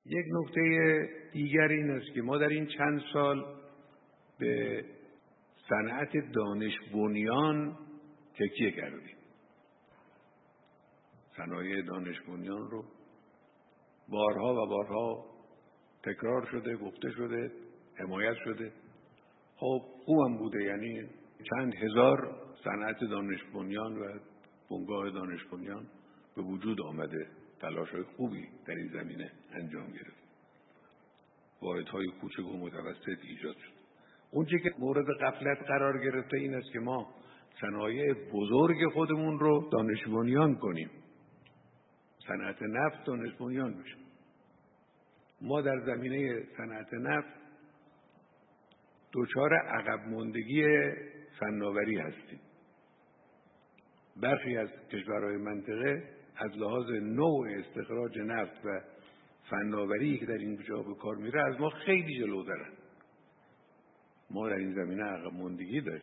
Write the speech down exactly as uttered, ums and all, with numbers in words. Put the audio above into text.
یک نکته دیگر این است که ما در این چند سال به صنعت دانش بنیان تکیه کردیم. صنایع دانش بنیان رو بارها و بارها تکرار شده، گفته شده، حمایت شده. خب خوبم بوده، یعنی چند هزار صنعت دانش بنیان و بنگاه دانش بنیان به وجود آمده، تلاش‌های خوبی در این زمینه انجام گرفت، واحدهای کوچک و متوسط ایجاد شد. اون چیزی که مورد غفلت قرار گرفته این است که ما صنایع بزرگ خودمون رو دانش بنیان کنیم، صنعت نفت دانش بنیان بشه. ما در زمینه صنعت نفت دچار عقب ماندگی فناوری هستیم. برخی از کشورهای منطقه از لحاظ نوع استخراج نفت و فناوری که در این جا به کار میره از ما خیلی جلوترن. ما در این زمینه عقب ماندگی داریم.